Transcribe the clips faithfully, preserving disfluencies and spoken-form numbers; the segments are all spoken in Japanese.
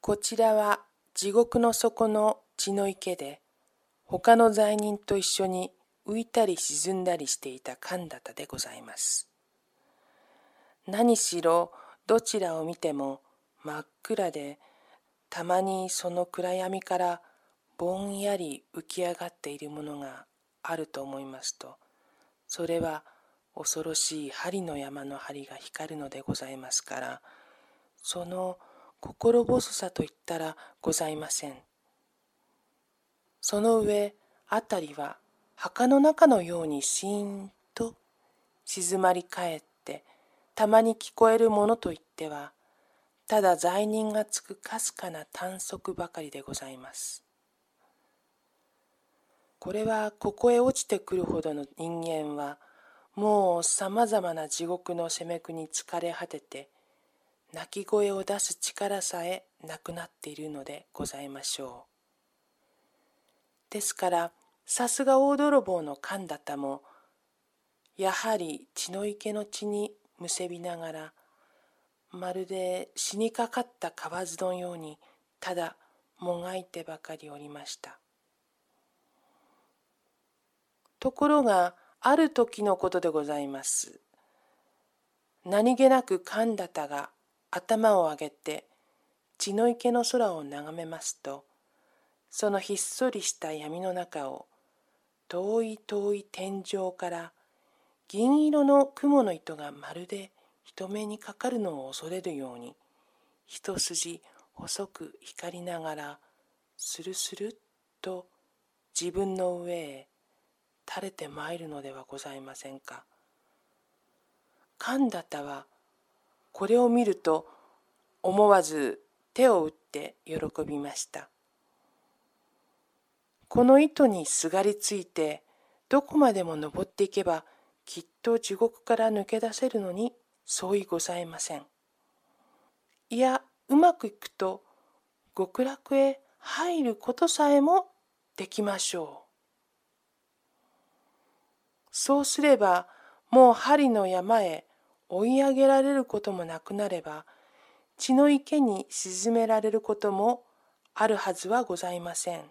こちらは地獄の底の血の池で、他の罪人と一緒に浮いたり沈んだりしていた神田田でございます。何しろどちらを見ても真っ暗で、たまにその暗闇からぼんやり浮き上がっているものがあると思いますと、それは恐ろしい針の山の針が光るのでございますから、その心細さといったらございません。その上、あたりは墓の中のようにシーンと静まり返って、たまに聞こえるものといっては、ただ罪人がつくかすかな短足ばかりでございます。これはここへ落ちてくるほどの人間は、もうさまざまな地獄の責め苦に疲れ果てて、泣き声を出す力さえなくなっているのでございましょう。ですから、さすが大泥棒の神田田も、やはり血の池の血にむせびながら、まるで死にかかった蛙のようにただもがいてばかりおりました。ところがある時のことでございます。何気なく神田田が頭を上げて血の池の空を眺めますと、そのひっそりした闇の中を遠い遠い天井から銀色の雲の糸がまるで人目にかかるのを恐れるように一筋細く光りながらスルスルっと自分の上へ垂れてまいるのではございませんか。神田田はこれを見ると思わず手を打って喜びました。この糸にすがりついてどこまでも登っていけばきっと地獄から抜け出せるのに相違ございません。いや、うまくいくと極楽へ入ることさえもできましょう。そうすればもう針の山へ追い上げられることもなくなれば、血の池に沈められることもあるはずはございません。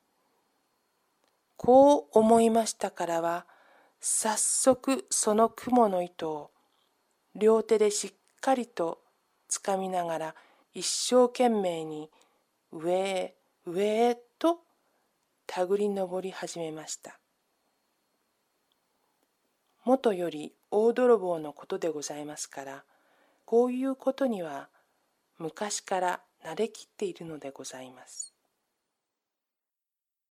こう思いましたからは、早速その雲の糸を両手でしっかりとつかみながら一生懸命に上へ上へと手繰り登り始めました。もとより大泥棒のことでございますから、こういうことには昔から慣れきっているのでございます。